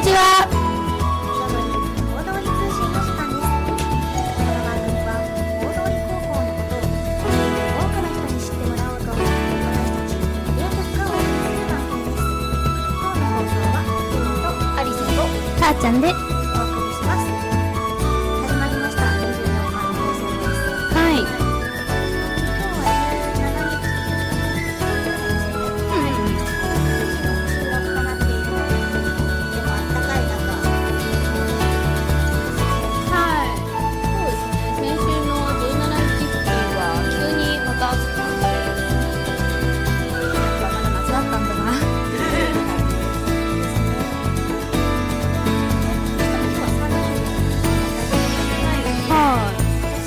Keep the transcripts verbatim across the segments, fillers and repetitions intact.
ちは。 大通り通信の時間です。この番組は大通高校のことを多くの人に知ってもらおうと私たちメディア局がお送りする番組です。今日の放送はケイとアリセとたーちゃんでお送りします。始まりました。にじゅうよんかいの放送です。 はい。 今日はじゅうしちにちの収録となっているので、でもあったかい中はい。そうですね。先週のじゅうしちにち付近は急にまた暑くなって、まだ夏だったんだな。はい。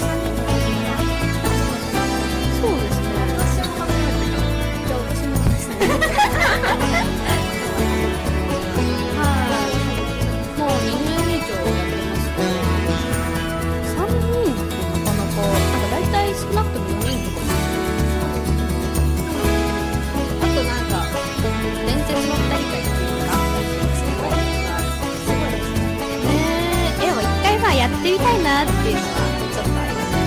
そうですね。私も初めてだ。じゃあ私もですね。はい。もうにねん以上やってまして、さんにんってなかなか、なんか大体少なくともよにんとかですね。あとなんか、伝説のふたり会っていうのがあったりするんですけど、すごいですね。ねえ、でも一回まあやってみたいなっていうのはちょっとありますね。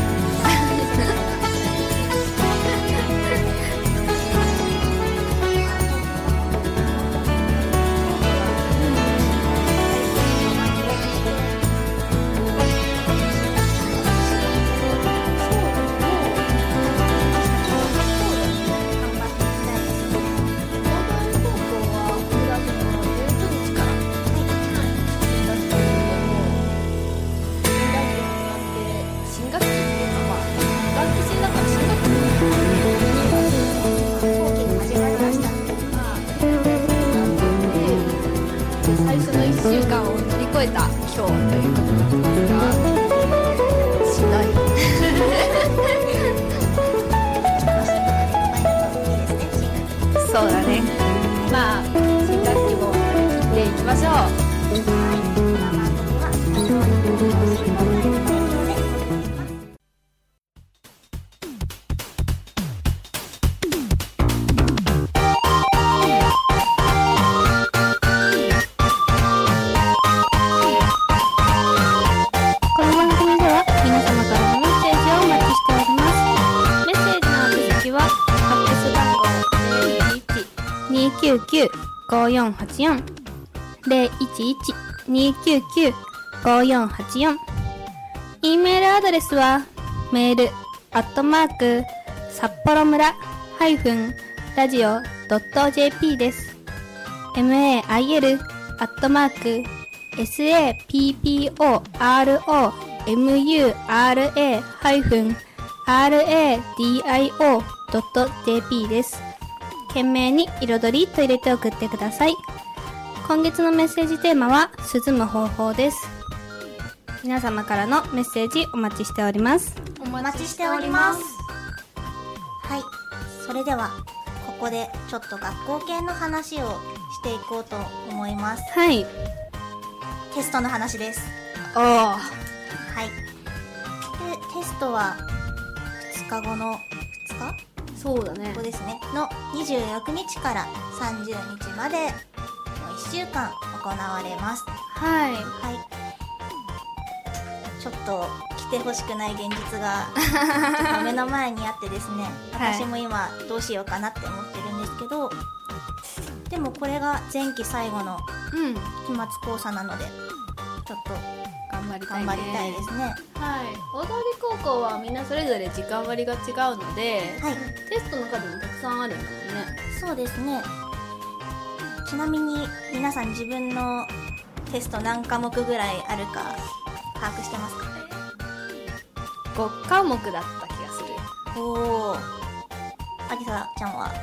最初のいっしゅうかんを乗り越えた今日ということなんですが、しんどい。そうだね。まあ新学期も乗り切っていきましょう。この番組では皆様からのメッセージをお待ちしております。メッセージの宛先はファックス番号 ゼロいちいち にきゅうきゅう ごよんはちよん ゼロいちいち にきゅうきゅう ごよんはちよん。 E メールアドレスはメールアットマーク札幌村ハイフンラジオドット ジェーピー です。 メール アットマーク サッポロ ムラ ハイフン ラディオ ドット ジェーピー です。懸命に彩りと入れて送ってください。今月のメッセージテーマは涼む方法です。皆様からのメッセージお待ちしております。 お待ちしております。はい、それではここでちょっと学校系の話をしていこうと思います。 はい。 テストの話です。 おー。 はい。で、テストはふつかごのふつかそうだね。 ここですね。のにじゅうろくにちからさんじゅうにちまでのいっしゅうかん行われます。 はい。 はい。ちょっと来てほしくない現実がちょっと目の前にあってですね、 はい私も今どうしようかなって思ってるんですけど、でもこれが前期最後のうん。 期末考査なのでちょっと頑張りたいね。 頑張りたいですね。 はい。大通高校はみんなそれぞれ時間割が違うので、 はい、 テストの数もたくさんあるんだもんね。 そうですね。ちなみに皆さん自分のテスト何科目ぐらいあるか把握してますか？ ごかもくだった気がする。 おー、あきさちゃんは？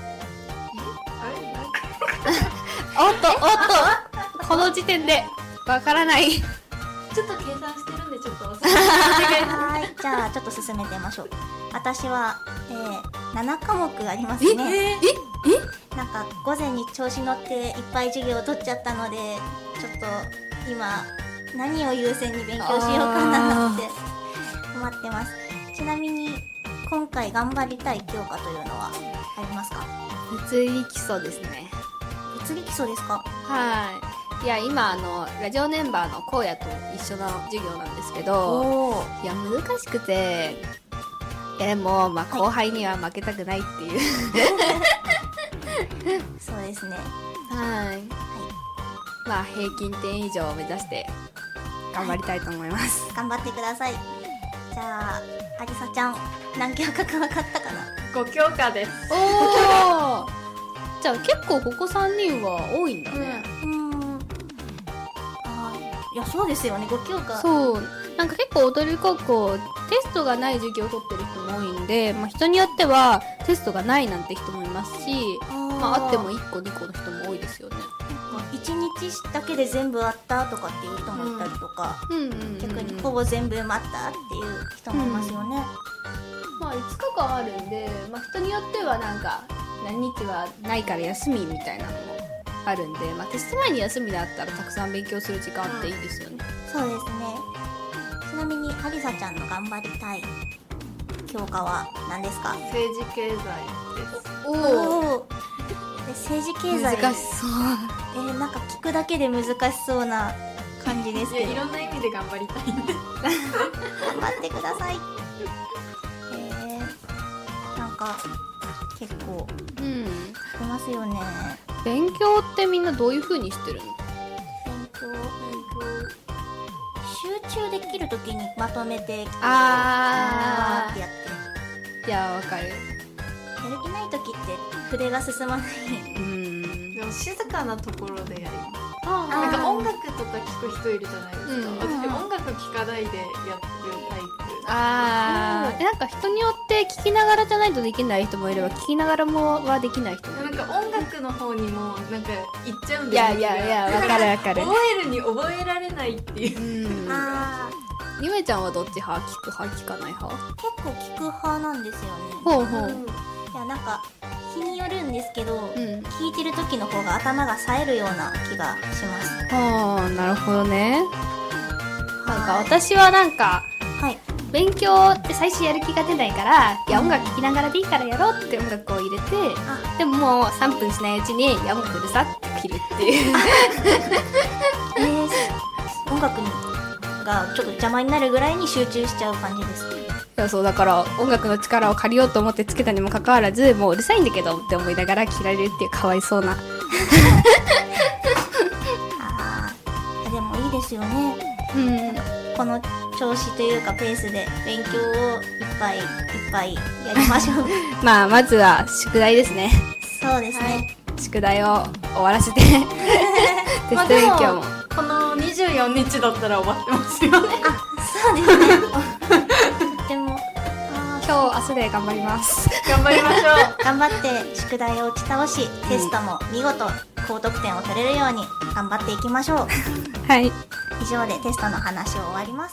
おっとおっとこの時点でわからない。 ちょっと計算してるんでちょっとお願いしはーい、じゃあちょっと進めてみましょう。私は、えー、ななかもくありますね。 ええなんか午前に調子乗っていっぱい授業を取っちゃったので、ちょっと今何を優先に勉強しようかなって思ってます。ちなみに今回頑張りたい教科というのはありますか？ 物理基礎ですね。 物理基礎ですか？ はい。 いや今あのラジオメンバーの荒野と一緒の授業なんですけど、 おいや難しくて、いやでもまあ後輩には負けたくないっていう、 そうですね。 はい、まあ平均点以上を目指して頑張りたいと思います、 頑張ってください。じゃあありさちゃん何教科か分かったかな。 ご教科です。 おおじゃあ結構ここさんにんは多いんだね、 うーん、あーいやそうですよね。ご教科。 そうなんか結構踊り高校テストがない授業を取ってる人も多いんで、まあ、人によってはテストがないなんて人もいますし、 あー、 まあ、あってもいっこにこの人も多いですよね。 いちにちだけで全部あったとかっていう人もいたりとか、 うんうんうんうん、 逆にほぼ全部埋まったっていう人もいますよね。 まあいつかかんあるんで、まあ、人によってはなんか何日はないから休みみたいなのもあるんで、まあ、テスト前に休みだったらたくさん勉強する時間っていいですよね、 そうですね。ちなみにありさちゃんの頑張りたい教科は何ですか？ 政治経済です。 おおお。で政治経済難しそう。 えー、なんか聞くだけで難しそうな感じですけどいやいろんな意味で頑張りたいんで頑張ってください。えー、なんか結構うんいますよね。 勉強ってみんなどういう風にしてるの？ 勉強勉強集中できるときにまとめてあーーってやっていやわかる。 やる気ないときって筆が進まない。 うんでも静かなところでやります。 あなんか音楽とか聴く人いるじゃないですか、 うん私音楽聴かないでやってるタイプ。 あー、なんか人によって聞きながらじゃないとできない人もいれば聞きながらもはできない人もいる。 なんか音楽の方にもなんか行っちゃうんでいやいやいやわかるわかる。 覚えるに覚えられないっていううんあゆめちゃんはどっち派？聞く派聞かない派？ ー結構聞く派なんですよね。 ほうほう。 いやなんか日によるんですけど、 うん。 聞いてる時の方が頭が冴えるような気がします。 はあ、なるほどね。なんかはい私はなんかはい。 勉強って最初やる気が出ないから、いや音楽聴きながらでいいからやろうって音楽を入れて、 あでももうさんぷんしないうちに、いや音楽うるさって切るっていう。 えー、音楽にがちょっと邪魔になるぐらいに集中しちゃう感じです。 いやそうだから音楽の力を借りようと思ってつけたにもかかわらず、もううるさいんだけどって思いながら切られるっていうかわいそうな。 あーでもいいですよね。 うん。 この調子というかペースで勉強をいっぱいいっぱいやりましょう。 まあまずは宿題ですね。 そうですね。 宿題を終わらせてテスト勉強も。 このにじゅうよっかだったら終わってますよね。 あ、そうですね。でもあー今日明日で頑張ります。 頑張りましょう。 頑張って宿題を打ち倒し、テストも見事高得点を取れるように頑張っていきましょう。 はい。 以上でテストの話を終わります。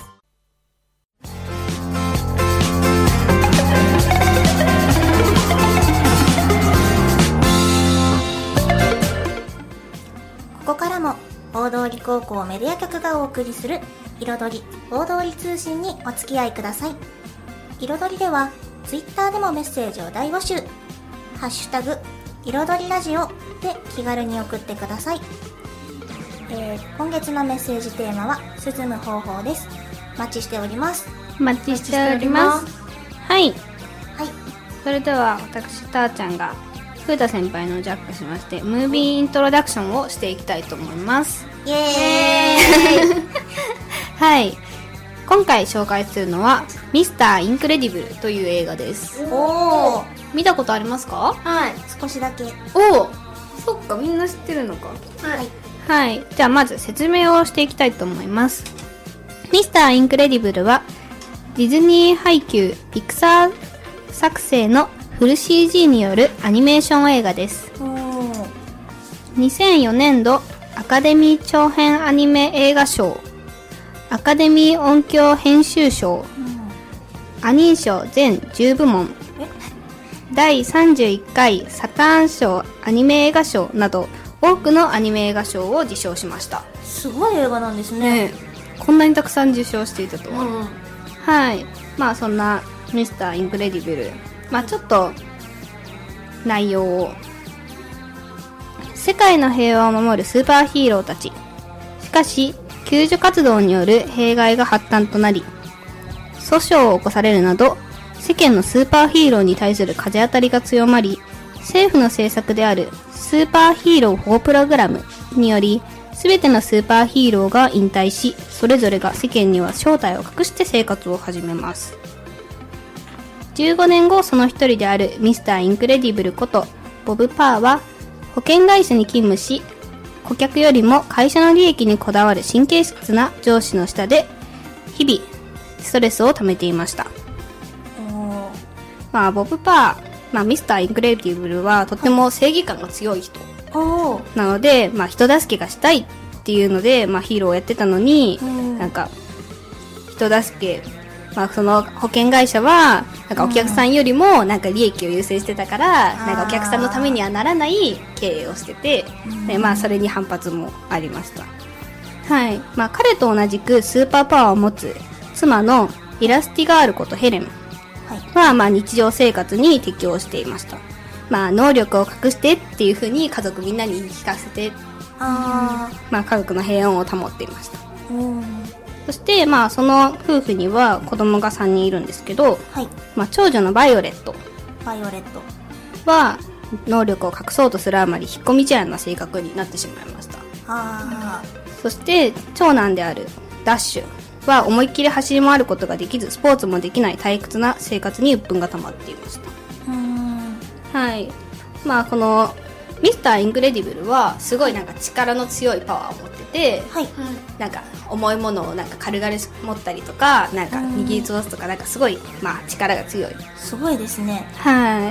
ここからも大通高校メディア局がお送りする彩り大通り通信にお付き合いください。彩りではツイッターでもメッセージを大募集。ハッシュタグ彩りラジオで気軽に送ってください。えー、今月のメッセージテーマは涼む方法です。お待ちしております。 お待ちしております。はい。 はい。 それでは私たーちゃんが風太先輩のジャックしましてムービーイントロダクションをしていきたいと思います。 イエーイはい。今回紹介するのはミスターインクレディブルという映画です。 おー、 見たことありますか？ はい。 少しだけ。 おお、そっかみんな知ってるのか。 はい。 はい。じゃあまず説明をしていきたいと思います。ミスターインクレディブルはディズニー配給ピクサー作成のフル シージー によるアニメーション映画です。 おー、 にせんよねんどアカデミー長編アニメ映画賞、アカデミー音響編集賞、アニー賞全じゅうぶもん、だいさんじゅういっかいサターン賞アニメ映画賞など多くのアニメ映画賞を受賞しました。 すごい映画なんですね。 ねえ、こんなにたくさん受賞していたとは。 うん。 はい。まあそんなミスターインクレディブル、まあちょっと内容を、世界の平和を守るスーパーヒーローたちかし救助活動による弊害が発端となり、訴訟を起こされるなど世間のスーパーヒーローに対する風当たりが強まり、政府の政策であるスーパーヒーロー保護プログラムにより、すべてのスーパーヒーローが引退し、それぞれが世間には正体を隠して生活を始めます。じゅうごねんご、その一人であるミスターインクレディブルことボブ・パーは保険会社に勤務し、顧客よりも会社の利益にこだわる神経質な上司の下で日々ストレスを溜めていました。まあボブ・パー、まあ、ミスターインクレディブルはとても正義感が強い人なので、まあ、人助けがしたいっていうので、まあ、ヒーローをやってたのに、なんか人助け、まあ、その保険会社はなんかお客さんよりもなんか利益を優先してたから、なんかお客さんのためにはならない経営をしてて、で、まあ、それに反発もありました。はい。まあ、彼と同じくスーパーパワーを持つ妻のイラスティガールことヘレンは、まあ、日常生活に適応していました。まあ、能力を隠してっていう風に家族みんなに言い聞かせて、あまあ、家族の平穏を保っていました。そして、まあ、その夫婦には子供がさんにんいるんですけど、はい、まあ、長女のバイオレットバイオレットは能力を隠そうとするあまり引っ込み思案な性格になってしまいました。 あそして長男であるダッシュは思いっきり走り回ることができず、スポーツもできない退屈な生活に鬱憤が溜まっていました。うーん、はい。まあこのミスターインクレディブルはすごいなんか力の強いパワーを持ってて、はい、なんか重いものをなんか軽々しく持ったりとか、なんか握りつぶすとか、なんかすごいまあ力が強い。 すごいですね。 はい。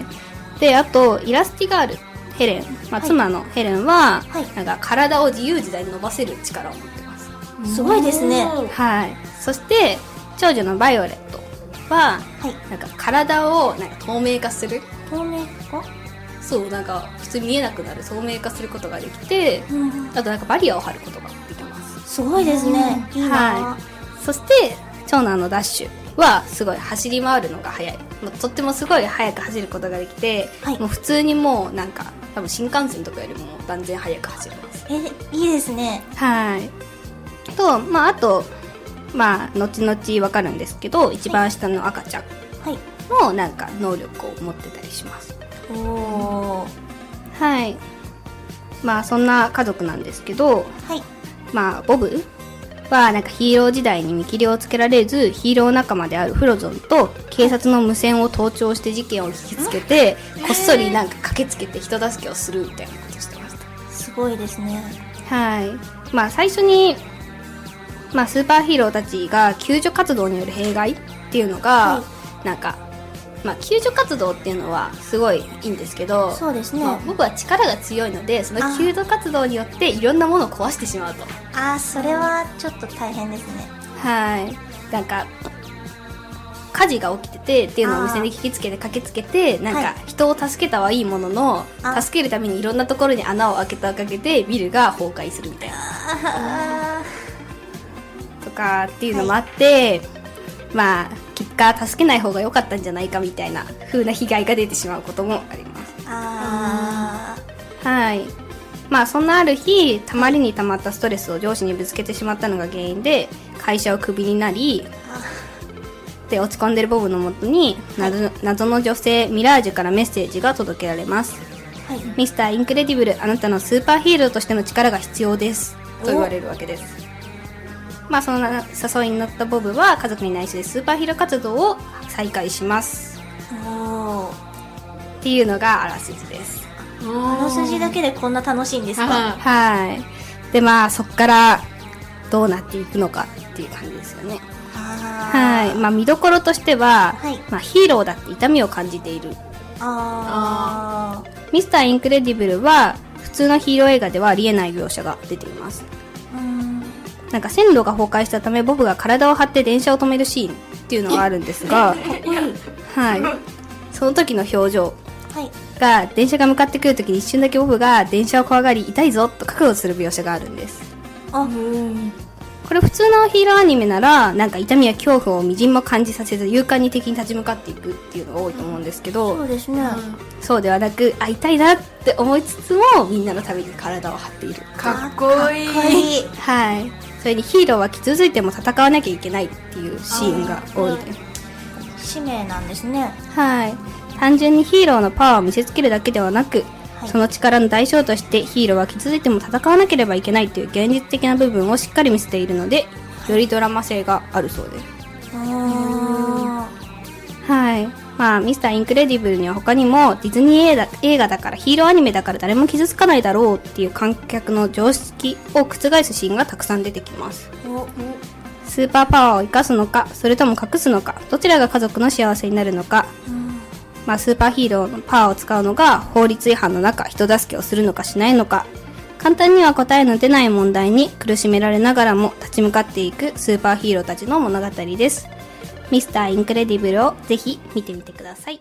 で、あとイラスティガールヘレン、まあ、妻のヘレンは、はい、なんか体を自由自在に伸ばせる力を持ってます。 すごいですね。 はい。そして長女のバイオレットは、はい、なんか体をなんか透明化する。 透明化？ そう、なんか普通に見えなくなる透明化することができて、うん、あとなんかバリアを張ることができます。 すごいですね。いいな。 はい。そして長男のダッシュはすごい走り回るのが速い。とってもすごい速く走ることができて、はい、もう普通にもうなんか多分新幹線とかよりも断然速く走れます。 え、いいですね。 はい。と、まああと、まあ後々わかるんですけど、一番下の赤ちゃんもなんか能力を持ってたりします。おー。はい。まあそんな家族なんですけど、はい。まあボブはなんかヒーロー時代に見切りをつけられず、ヒーロー仲間であるフロゾンと警察の無線を盗聴して事件を引きつけて、こっそりなんか駆けつけて人助けをするみたいなことしてました。 すごいですね。 はい。まあ最初に、まあスーパーヒーローたちが救助活動による弊害っていうのが、はい、なんか、まあ救助活動っていうのはすごいいいんですけど、 そうですね。 まあ、僕は力が強いので、その救助活動によっていろんなものを壊してしまうと。 ああ、それはちょっと大変ですね。 はい。なんか火事が起きててっていうのを無線で聞きつけて駆けつけて、なんか人を助けたはいいものの、はい、助けるためにいろんなところに穴を開けたおかげでビルが崩壊するみたいなとかっていうのもあって、はい、まあ結果助けない方が良かったんじゃないかみたいな風な被害が出てしまうこともあります。あー、はい。まあそんなある日、たまりにたまったストレスを上司にぶつけてしまったのが原因で会社をクビになり、で落ち込んでるボブのもとに 謎, 謎の女性ミラージュからメッセージが届けられます。はい、ミスターインクレディブル、あなたのスーパーヒーローとしての力が必要ですと言われるわけです。まあその誘いに乗ったボブは家族に内緒でスーパーヒーロー活動を再開します。おっていうのがあらすじです。 あらすじだけでこんな楽しいんですか？ はい。でまあそっからどうなっていくのかっていう感じですよね。はい。まあ見どころとしては、はい、まあヒーローだって痛みを感じている。ああ。ミスターインクレディブルは普通のヒーロー映画ではありえない描写が出ています。うん。なんか線路が崩壊したためボブが体を張って電車を止めるシーンっていうのがあるんですが、はい。その時の表情が電車が向かってくる時に一瞬だけボブが電車を怖がり痛いぞと覚悟する描写があるんです。あ、うん。 これ普通のヒーローアニメならなんか痛みや恐怖をみじんも感じさせず勇敢に敵に立ち向かっていくっていうのが多いと思うんですけど、 そうですね、 そうではなく、あ、痛いなって思いつつもみんなのために体を張っている。 かっこいい。 かっこいい。 はい。それにヒーローは傷ついても戦わなきゃいけないっていうシーンが多いです。 使命なんですね。 はい。単純にヒーローのパワーを見せつけるだけではなく、はい、その力の代償としてヒーローは傷ついても戦わなければいけないという現実的な部分をしっかり見せているので、よりドラマ性があるそうです。はい。まあ、ミスターインクレディブルには他にもディズニー映画、映画だからヒーローアニメだから誰も傷つかないだろうっていう観客の常識を覆すシーンがたくさん出てきます。スーパーパワーを生かすのか、それとも隠すのか、どちらが家族の幸せになるのか、まあ、スーパーヒーローのパワーを使うのが法律違反の中人助けをするのかしないのか、簡単には答えの出ない問題に苦しめられながらも立ち向かっていくスーパーヒーローたちの物語です。ミスターインクレディブルをぜひ見てみてください。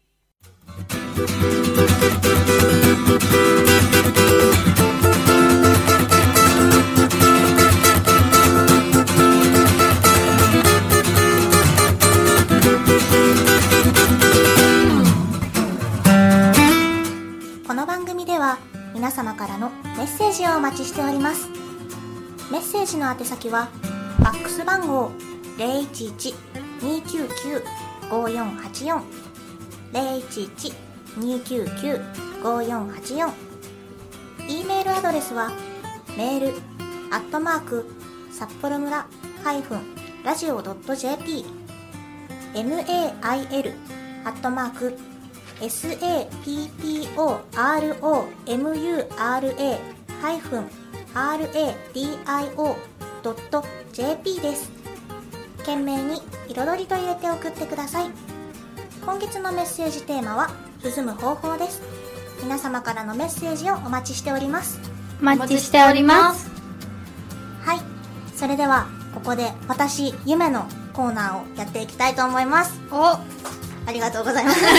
この番組では皆様からのメッセージをお待ちしております。メッセージの宛先はファックス番号 ゼロいちいち にーきゅうきゅう ごーよんはちよん ゼロいちいち にーきゅうきゅう ごーよんはちよん、 E メールアドレスはメールアットマーク札幌村ハイフンラジオドット ジェーピー メール アットマーク サッポロハイフンラディオドット ジェーピー です。懸命に彩りと入れて送ってください。今月のメッセージテーマは涼む方法です。皆様からのメッセージをお待ちしております。 お待ちしております。 はい、それではここで私夢のコーナーをやっていきたいと思います。 お、ありがとうございますはい、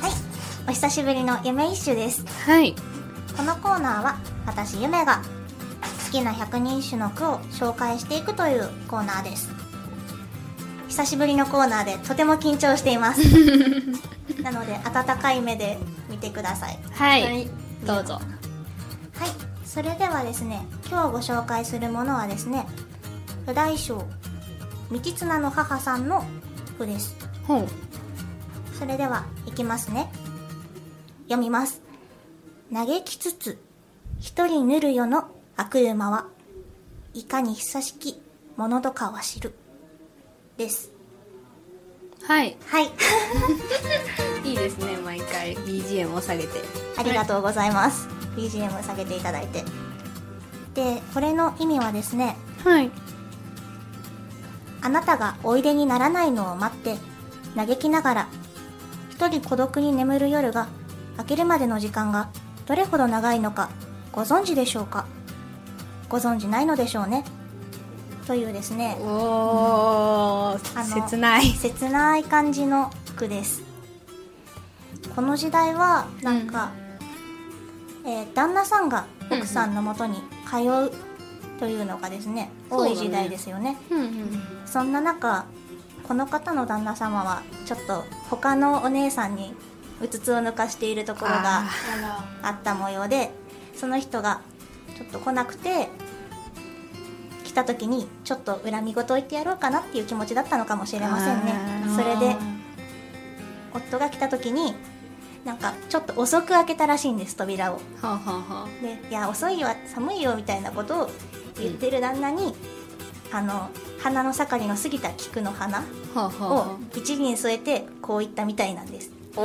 お久しぶりの夢一種です。 はい。 このコーナーは私夢が好きなひゃくにん種の句を紹介していくというコーナーです。久しぶりのコーナーでとても緊張していますなので温かい目で見てください。 はい、はい、どうぞ。 はい、それではですね、今日ご紹介するものはですね、右大将道綱の母さんの句です。 ほう。 それではいきますね。読みます。嘆きつつ一人ぬるよの悪馬はいかに久しきものとかは知るです。 はいはいいいですね、毎回 ビージーエム を下げて。 ありがとうございます、はい、ビージーエム 下げていただいて。で、これの意味はですね、 はい。 あなたがおいでにならないのを待って嘆きながら一人孤独に眠る夜が明けるまでの時間がどれほど長いのかご存知でしょうか。ご存知ないのでしょうね、というですね、 おー、 あの切ない切ない感じの句です。この時代はなんか、うん、えー、旦那さんが奥さんのもとに通うというのがですね、うん、多い時代ですよね。そ, う、ね、うんうん、そんな中、この方の旦那様はちょっと他のお姉さんにうつつを抜かしているところがあった模様で、その人がちょっと来なくて、来た時にちょっと恨み事を言ってやろうかなっていう気持ちだったのかもしれませんね。それで夫が来た時になんかちょっと遅く開けたらしいんです、扉を。はあはあ、で、いや遅いよ、寒いよみたいなことを言ってる旦那に、うん、あの花の盛りの過ぎた菊の花を一輪添えてこう言ったみたいなんです。お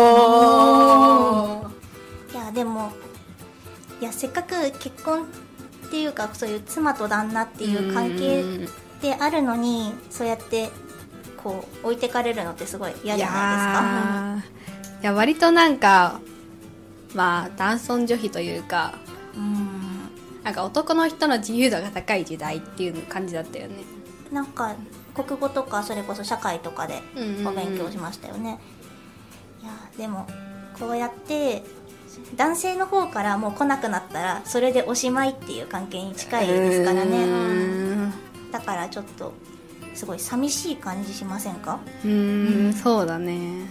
ー、いやでも、いやせっかく結婚っていうかそういう妻と旦那っていう関係であるのに、そうやってこう置いてかれるのってすごい嫌じゃないですか。 いや、割となんかまあ男尊女卑というか、うーん、なんか男の人の自由度が高い時代っていう感じだったよね。 なんか国語とかそれこそ社会とかでお勉強しましたよね。いやでもこうやって男性の方からもう来なくなったらそれでおしまいっていう関係に近いですからうーね。 んだからちょっとすごい寂しい感じしませんか？ うーんそうだね。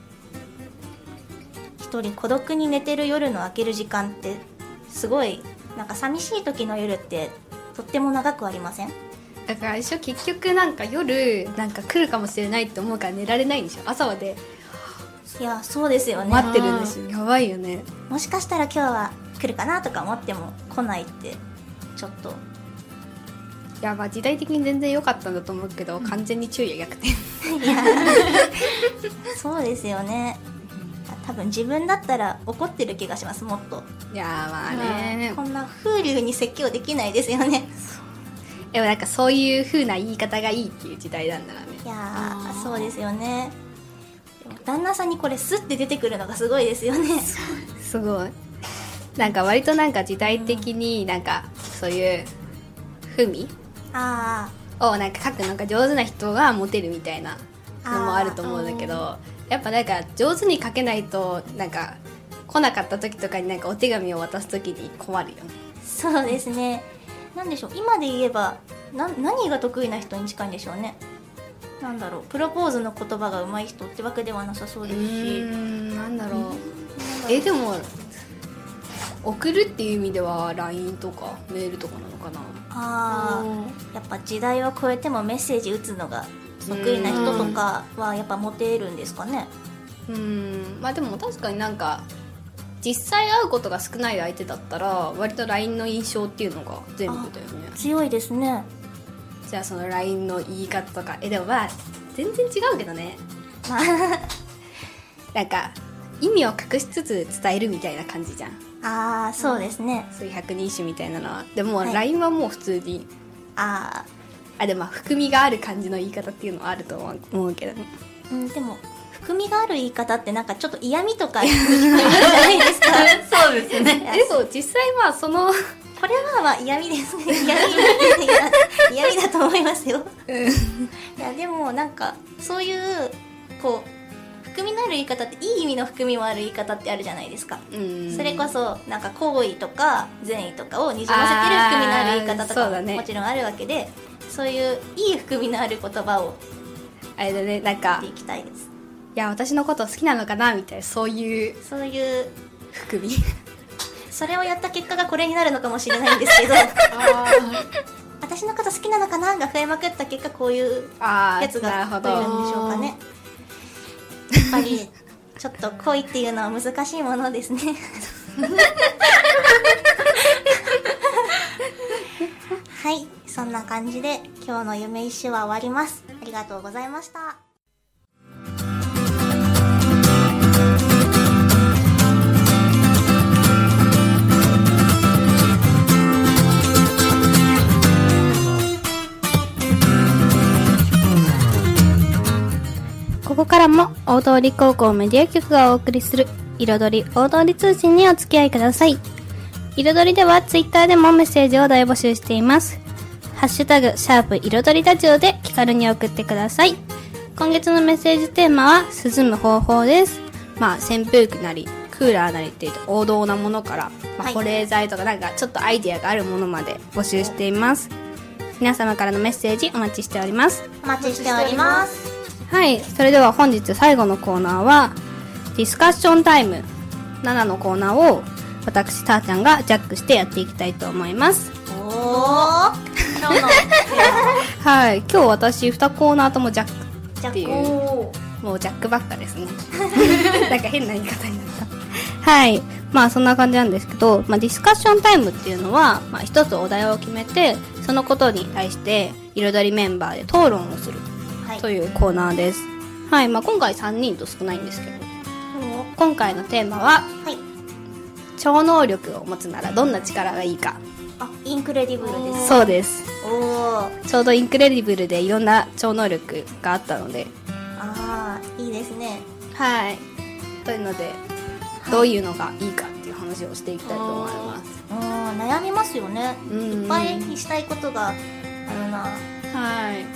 一人孤独に寝てる夜の明ける時間ってすごいなんか寂しい時の夜ってとっても長くありません？ だから一緒結局なんか夜なんか来るかもしれないって思うから寝られないんでしょ。朝までいやそうですよね。 待ってるんですよ。やばいよね。 もしかしたら今日は来るかなとか思っても来ないってちょっといやまあ時代的に全然良かったんだと思うけど、うん、完全に昼夜逆転。 いやそうですよね。多分自分だったら怒ってる気がします。もっといやまあね、 こんな風流に説教できないですよね。 でもなんかそういう風な言い方がいいっていう時代なんだろうね。 いやそうですよね。でも旦那さんにこれスッて出てくるのがすごいですよね。 すごいなんか割となんか時代的になんかそういう風味あをなんか書くのが上手な人がモテるみたいなのもあると思うんだけど、やっぱなんか上手に書けないとなんか来なかった時とかになんかお手紙を渡す時に困るよね。 そうですね。なんでしょう、今で言えばな何が得意な人に近いんでしょうね。なんだろう、プロポーズの言葉が上手い人ってわけではなさそうですし、うーんなんだろう、えでも送るっていう意味では ライン とかメールとかなのかな。 あー、やっぱ時代を超えてもメッセージ打つのが得意な人とかはやっぱモテるんですかね。 うーんまあでも確かになんか実際会うことが少ない相手だったら割と ライン の印象っていうのが全部だよね。 強いですね。 じゃあその ライン の言い方とかえでもまあ全然違うけどねなんか意味を隠しつつ伝えるみたいな感じじゃん。 ああそうですね、 そういう百人一首みたいなのは。でもはいライン はもう普通にああでもまあ含みがある感じの言い方っていうのはあると思うけどね。 ー、うん、でも含みがある言い方ってなんかちょっと嫌味とかに聞こえるじゃないですかそうですね。 えそう実際まあそのこれはまあ嫌味ですね。嫌味嫌味だと思いますよいやでもなんかそういうこう含みのある言い方っていい意味の含みもある言い方ってあるじゃないですか。 うんそれこそなんか好意とか善意とかをにじませてる含みのある言い方とかもあーそうだねもちろんあるわけで、そういういい含みのある言葉をあれだねなんか言っていきたいです。 いや私のこと好きなのかなみたいなそういうそういう含みそれをやった結果がこれになるのかもしれないんですけど私のこと好きなのかなが増えまくった結果こういうあやつがなるほ増えるんど。 でしょうかね。やっぱりちょっと恋っていうのは難しいものですねはい、そんな感じで今日の夢一首は終わります。ありがとうございました。 ここからも大通高校メディア局がお送りする彩り大通通信にお付き合いください。彩りではツイッターでもメッセージを大募集しています。ハッシュタグシャープ彩りラジオで気軽に送ってください。今月のメッセージテーマは涼む方法です。まあ扇風機なりクーラーなりっていう王道なものから、まあ、保冷剤とかなんかちょっとアイディアがあるものまで募集しています。皆様からのメッセージお待ちしております。 お待ちしております。 はい、それでは本日最後のコーナーはディスカッションタイムななのコーナーを私たーちゃんがジャックしてやっていきたいと思います。 おー今日のはい、今日私にコーナーともジャックじゃあっていうこもうジャックばっかですねなんか変な言い方になったはいまあそんな感じなんですけど、まあ、ディスカッションタイムっていうのは、まあ、一つお題を決めてそのことに対して彩りメンバーで討論をするはいというコーナーです。はい、まあ、今回さんにんと少ないんですけど今回のテーマははい、 超能力を持つならどんな力がいいか。 あ、インクレディブルです。 そうです。 おー、 ちょうどインクレディブルでいろんな超能力があったのであー、いいですね。 はいというので、どういうのがいいかっていう話をしていきたいと思います。 うん、悩みますよね。 うんうんいっぱいしたいことがあるな。 はい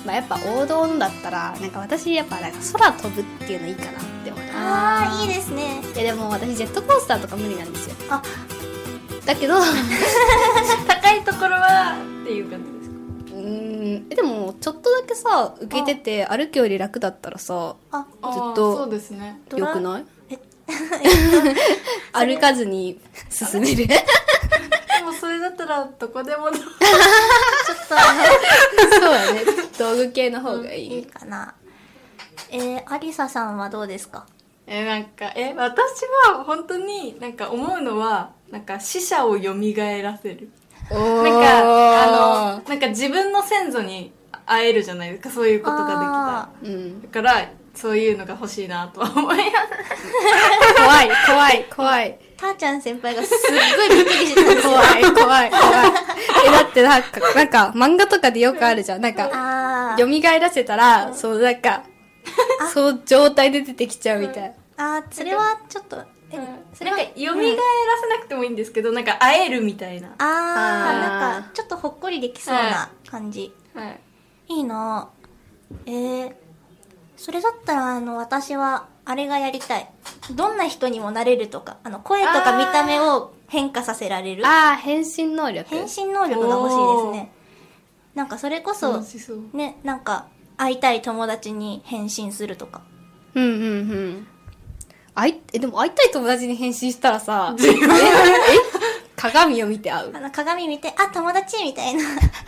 まあやっぱ王道のだったらなんか私やっぱなんか空飛ぶっていうのいいかなって思う。 あーいいですね。 いやでも私ジェットコースターとか無理なんですよ。 あ、 だけど高いところはっていう感じですか？ うーんえでもちょっとだけさ受けてて歩くより楽だったらさあ、 ずっあーとそうですね。 ドラよくない？ え歩かずに進める。 でもそれだったらどこでもちょっとあそうだね。道具系の方がいのいいい。 かな。えー、アリサさんはどうですか？ えなんかえ私は本当になんか思うのはなんか死者を蘇らせる。 おなんーかあのなんか自分の先祖に会えるじゃないですか、そういうことができたら。 うん、 だからそういうのが欲しいなとは思います。 怖い怖い怖いたーちゃん先輩がすっごいびっくりしてたんですよ。 怖い怖い怖い。えだってなんかなんか漫画とかでよくあるじゃん。なんかあ蘇らせたらそうなんかそう状態で出てきちゃうみたいな。 ーあー、それはちょっと、え、それは、 なんか蘇らせなくてもいいんですけど、なんか会えるみたいな。 あー、 あーなんか、ちょっとほっこりできそうな感じ。 はい。 いいなぁ。えー、それだったら、あの、私は、あれがやりたい。どんな人にもなれるとか、あの、声とか見た目を変化させられる。 ああ変身能力。 変身能力が欲しいですね。なんか、それこそ楽、しそう。 ね、なんか、会いたい友達に変身するとか。 うんうんうん。あいえでも会いたい友達に変身したらさ、ええ鏡を見て会う。 あの、鏡見て、あ、友達みたいな。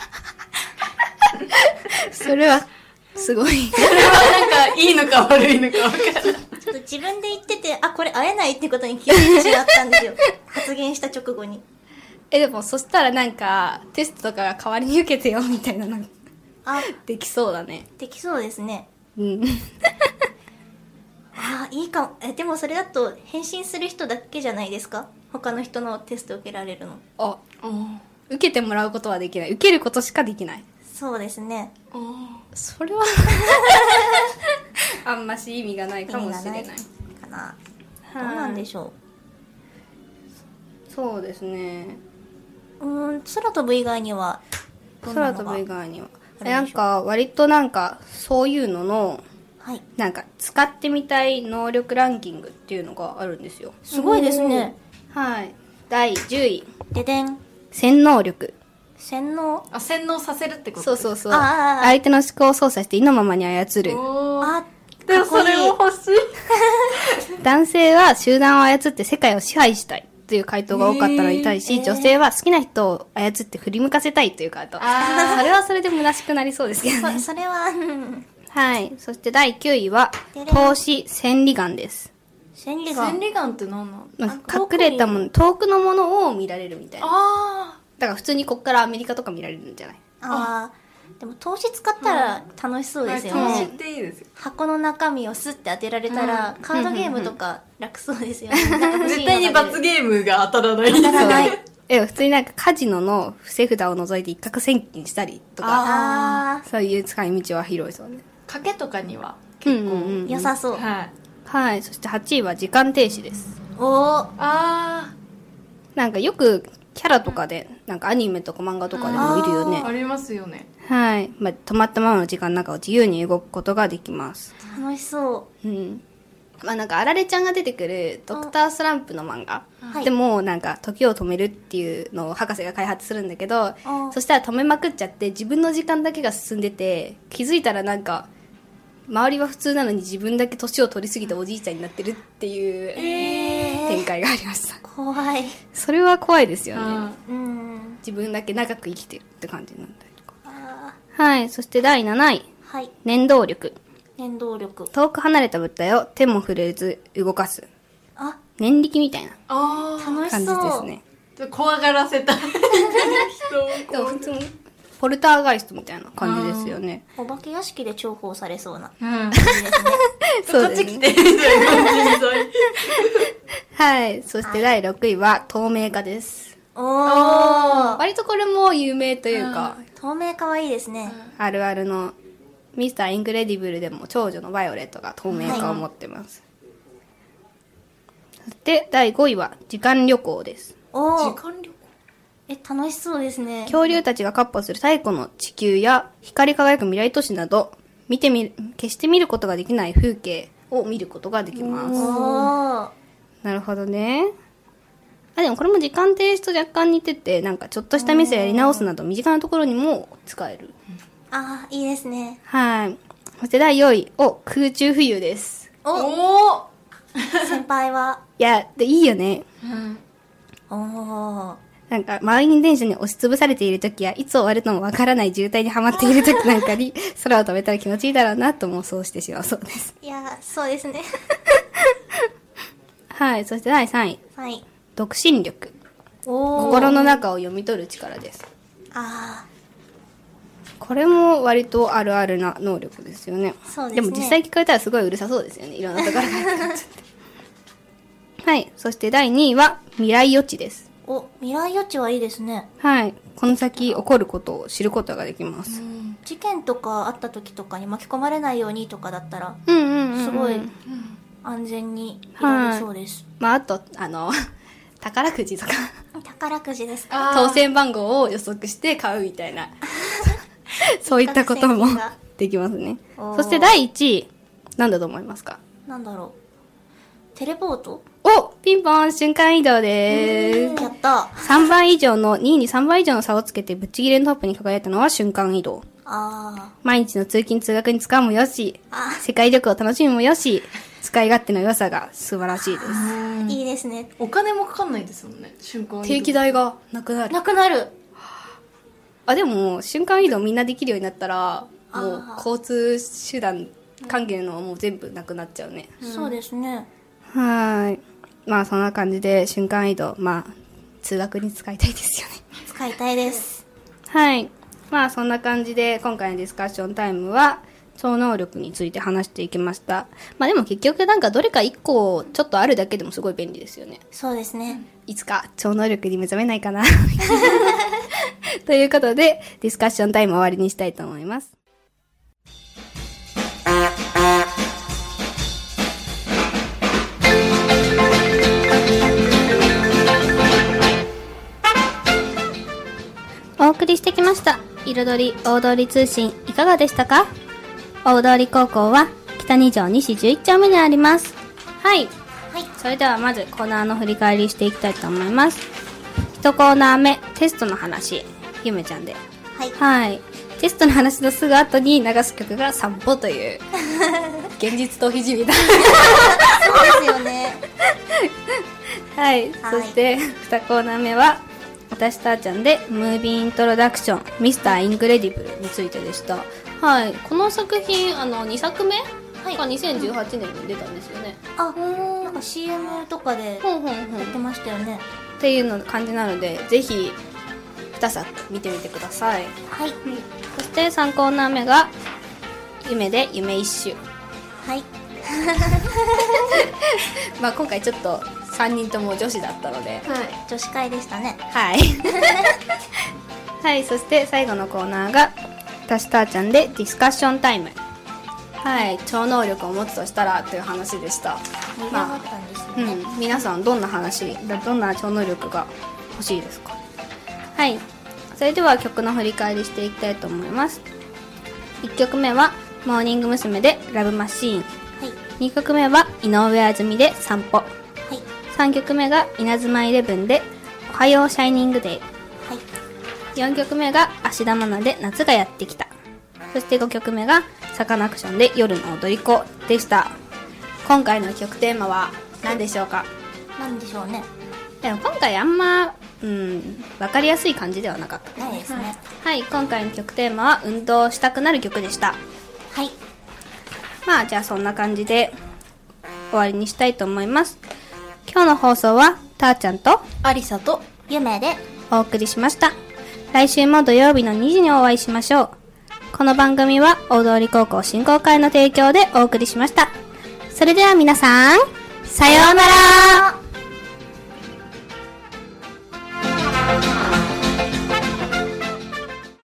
それはすごい。 それはなんかいいのか悪いのか分からない。 ちょっと自分で言ってて、あ、これ会えないってことに気づいてしまったんですよ。発言した直後に。 えでもそしたらなんかテストとかが代わりに受けてよみたいなのあ、 できそうだね。 できそうですね。 うん。 あ、いいかも。え、でもそれだと変身する人だけじゃないですか？他の人のテスト受けられるの。 あ、受けてもらうことはできない。受けることしかできない。 そうですね。 それはあんまし意味がないかもしれない。 意味がないかな。どうなんでしょそうですね。 う。うーん、空飛ぶ以外にはどんなのが空飛ぶ以外には。 あるでしょうなんか割となんかそういうののはい。 なんか使ってみたい能力ランキングっていうのがあるんですよ。 すごいですね。 はい。だいじゅうい、 ででん。 洗脳力。 洗脳。 あ、洗脳させるってこと。 そうそうそう。 あー相手の思考を操作して意のままに操る。 おー。 あ、 でもそれも欲しい。 男性は集団を操って世界を支配したいという回答が多かったのに対し、 えー女性は好きな人を操って振り向かせたいという回答。 あーそれはそれで虚しくなりそうですけどね。 そそれは、うんはい。そしてだいきゅういはでれん投資千里眼です。 千里眼。 千里眼って何なの？ まあ隠れたもの、遠くのものを見られるみたいな。 あだから普通にこっからアメリカとか見られるんじゃない？ あー、でも投資使ったら楽しそうあ。 ですよ投資っね。 ていいですよ。 箱の中身をスッて当てられたら、カードゲームとか楽そうですよね。なんか欲しい絶のが出る対に罰ゲームが当たらない。 当たらない。 え、普通になんかカジノの伏せ札を除いて一攫千金したりとか、 あそういう使い道は広いそうね。 賭けとかには結構、うんうんうんー、良さそう。 はい。 はい。そしてはちいは時間停止です。 おー、 あなんかよくキャラとかで、なんかアニメとか漫画とかでもいるよー、 ねあ。りますよね。 はい。まあ、止まったままの時間の中を自由に動くことができます。 楽しそう。 うん。まあなんかあられちゃんが出てくるドクタースランプの漫画。 はいでもなんか時を止めるっていうのを博士が開発するんだけど、 ーそしたら止めまくっちゃって自分の時間だけが進んでて、気づいたらなんか周りは普通なのに自分だけ年を取りすぎたおじいちゃんになってるっていうえ展開がありました。 ー、怖い。 それは怖いですよね。 あうん。 自分だけ長く生きてるって感じになったりとか。 あはい。そしてだいなない。 ー、はい。 念動力。 念動力。 遠く離れた物体を手も触れず動かす。 あ、 念力みたいなあ楽し感じそう。 ですね。 ー。怖がらせたい。人をこでも普通にポルターガイストみたいな感じですよね。 お化け屋敷で重宝されそうなう。うん。 感じですね。 そうですね。 こっち来て、みたいな感じではい。そしてだいろくいは透明化です。 おー。 割とこれも有名というか、 透明かわいいですね。 あるあるのミスターインクレディブルでも長女のバイオレットが透明化を持ってます。そしてだいごいは時間旅行です。 おー。 時間旅行。 え、楽しそうですね。 恐竜たちが闊歩する太古の地球や光り輝く未来都市など、見てみる、決して見ることができない風景を見ることができます。 おー。 なるほどね。あ、でもこれも時間停止と若干似てて、なんかちょっとしたミスやり直すなど身近なところにも使える。 あー、いいですね。 はい。そしてだいよんい、お、空中浮遊です。 おお先輩は。 いや、で、いいよね。 おー。 なんか、満員電車に押しつぶされているときや、いつ終わるともわからない渋滞にはまっているときなんかに、空を飛べたら気持ちいいだろうなと妄想してしまうそうです。 いやー、そうですね。 はい。そしてだいさんい、 はい。 読心力。 おー。 心の中を読み取る力です。 あこれも割とあるあるな能力ですよね。 そうですねでも実際聞かれたらすごいうるさそうですよね。いろんなところが入ってっちゃって。はい。そしてだいにいは未来予知です。 ー。お、未来予知はいいですね。 はい。この先起こることを知ることができます。 事件とかあった時とかに巻き込まれないようにとかだったら、 うんうんうんうん。 すごい安全にいられそうです。 まあ、あと、あの、宝くじとか、 宝くじですか？ あ当選番号を予測して買うみたいな、そういったこともできますね。 おーそしてだいいちい、何だと思いますか？ なんだろう。テレポート？ お、ピンポン、瞬間移動でーす。 やった。 さんばい以上の、にいにさんばい以上の差をつけてぶっちぎりのトップに輝いたのは瞬間移動。 あ毎日の通勤通学に使うもよし、 あ世界旅行を楽しむもよし、使い勝手の良さが素晴らしいです。 ー、いいですね。 お金もかかんないですもんね、瞬間移動定期代がなくなる。 なくなる。 あ、でも、瞬間移動みんなできるようになったら、もうあー交通手段関係のはもう全部なくなっちゃうね。 そうですね。 はーい。まあそんな感じで瞬間移動、まあ通学に使いたいですよね。 使いたいです。 はい。まあそんな感じで今回のディスカッションタイムは超能力について話していきました。まあでも結局なんかどれか一個ちょっとあるだけでもすごい便利ですよね。 そうですね。 いつか超能力に目覚めないかな。ということでディスカッションタイム終わりにしたいと思います。お送りしてきました彩り大通り通信いかがでしたか？大通高校は北二条西じゅういっちょうめにあります。はい、 はい。 それではまずコーナーの振り返りしていきたいと思います。一コーナー目、テストの話、ゆめちゃんで。 はい。 はい、テストの話のすぐ後に流す曲が散歩という現実逃避じみたいそうですよね。 はい、 はいそしてにコーナー目は私たーちゃんでムービーイントロダクションミスターインクレディブルについてでした。はい、この作品あのにさくめがにせんじゅうはちねんに出たんですよね。 あ、なんか シーエム とかでほんほんほんやってましたよね。 っていうの感じなのでぜひにさく見てみてください。 はい。 そしてさんコーナー目が夢で夢一周。 はい。 まあ今回ちょっとさんにんとも女子だったので、 はい女子会でしたね。 はいはい、そして最後のコーナーが私たーちゃんでディスカッションタイム。はい、超能力を持つとしたらという話でした。 盛り上がったんですようね。 ん、皆さんどんな話どんな超能力が欲しいですか？はい、それでは曲の振り返りしていきたいと思います。いっきょくめはモーニング娘。でラブマシーン。 はい。 にきょくめは井上あずみで散歩。 はい。 さんきょくめが稲妻イレブンでおはようシャイニングデイ。 はい。 よんきょくめが芦田愛菜で夏がやってきた。そしてごきょくめがサカナクションで夜の踊り子でした。今回の曲テーマは何でしょうか？ なんでしょうね。 でも今回あんま、うん、わかりやすい感じではなかった。 ないですね。 はい、今回の曲テーマは運動したくなる曲でした。 はい。 まあじゃあそんな感じで終わりにしたいと思います。今日の放送はたーちゃんとありさと夢でお送りしました。来週も土曜日のにじにお会いしましょう。この番組は大通高校振興会の提供でお送りしました。それでは皆さん、さようなら。